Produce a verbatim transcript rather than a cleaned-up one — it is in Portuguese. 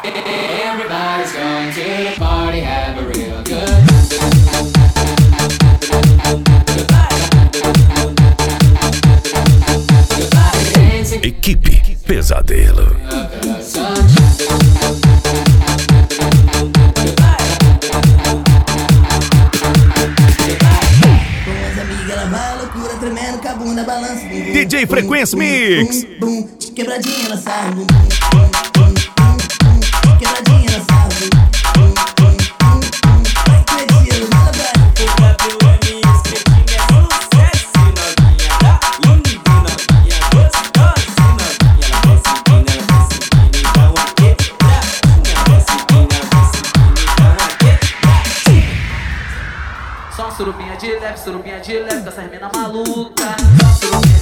Everybody's going to the party, have a real good. Equipe Pesadelo. D J Frequência Mix. Bum, bum, quebradinha na sala. Bum, bum, bum, bum, quebradinha na sala. Bum, bum, bum, bum, vai crescendo, manda pra W M Esquetinha é sucesso, novinha da Lune, novinha gostosa, novinha. Ela desce empina, ela desce empina, então a quebradinha. Desce empina, desce empina, então a quebradinha. Só surubinha de leve, surubinha de leve, com essa mina maluca. Só surubinha